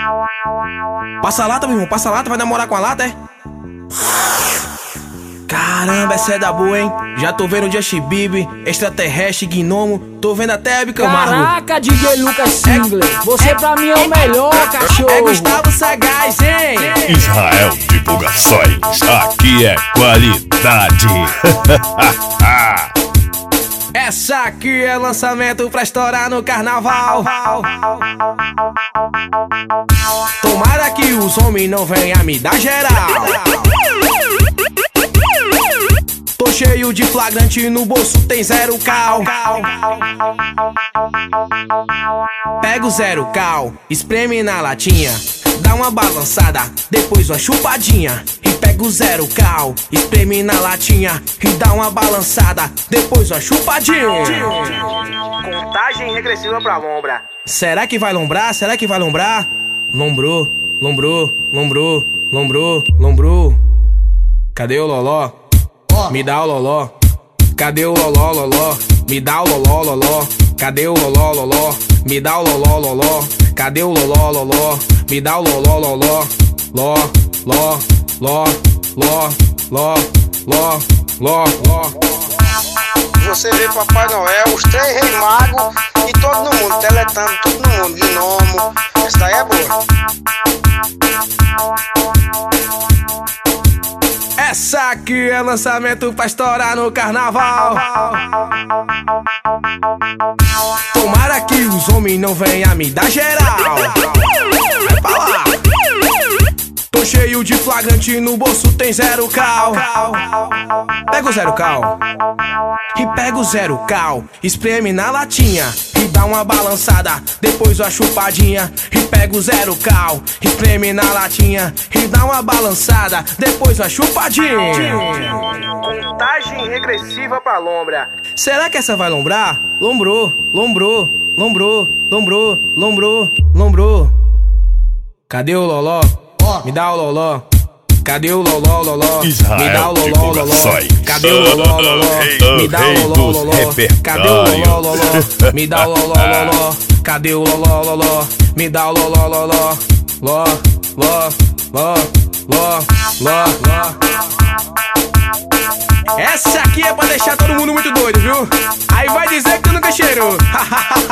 Passa a lata, meu irmão, passa a lata, vai namorar com a lata, é? Caramba, essa é da boa, hein? Já tô vendo Justin Bieber, extraterrestre, gnomo, tô vendo até Hebe Camargo. Caraca, DJ Lucas Singler, você pra mim é o melhor, cachorro. É Gustavo Sagaz, hein? Israel Divulgações, aqui é qualidade. Essa aqui é lançamento pra estourar no carnaval. Tomara que os homens não venham me dar geral. Tô cheio de flagrante, no bolso tem 0 cal. Pega o 0 cal, espreme na latinha, dá uma balançada, depois uma chupadinha. E pega o 0 cal, espreme na latinha e dá uma balançada, depois uma chupadinha. Contagem regressiva pra lombra. Será que vai lombrar? Será que vai lombrar? Lombrou, lombrou, lombrou, lombrou, lombrou. Cadê o loló? Me dá o loló. Cadê o loló, loló? Me dá o loló, loló. Cadê o loló, loló? Me dá o loló, loló. Cadê o loló, loló? Me dá o loló, loló. Ló, ló, ló, ló, ló, ló, ló, ló. Você vê Papai Noel, os 3 reis magos e todo mundo, teletando, todo mundo, gnomo. Essa daí é boa. Essa aqui é lançamento pra estourar no carnaval. Tomara que os homens não venham me dar geral. Vai pra lá. Tô cheio de flagrante, no bolso tem 0 cal. Pega o 0 cal e pega o 0 cal, espreme na latinha e dá uma balançada, depois uma chupadinha. E pega o 0 cal, espreme na latinha e dá uma balançada, depois uma chupadinha. Contagem regressiva pra lombra. Será que essa vai lombrar? Lombrou, lombrou, lombrou, lombrou, lombrou, lombrou. Cadê o loló? Me dá o loló. Cadê o loló, loló? Me dá o loló, loló. Cadê o loló, loló? Me dá o loló, loló. Cadê o loló, loló? Me dá o loló, loló. Cadê o loló, loló? Me dá o loló, loló. Ló, ló, ló, ló, ló, ló. Essa aqui é pra deixar todo mundo muito doido, viu? Aí vai dizer que tu nunca cheirou.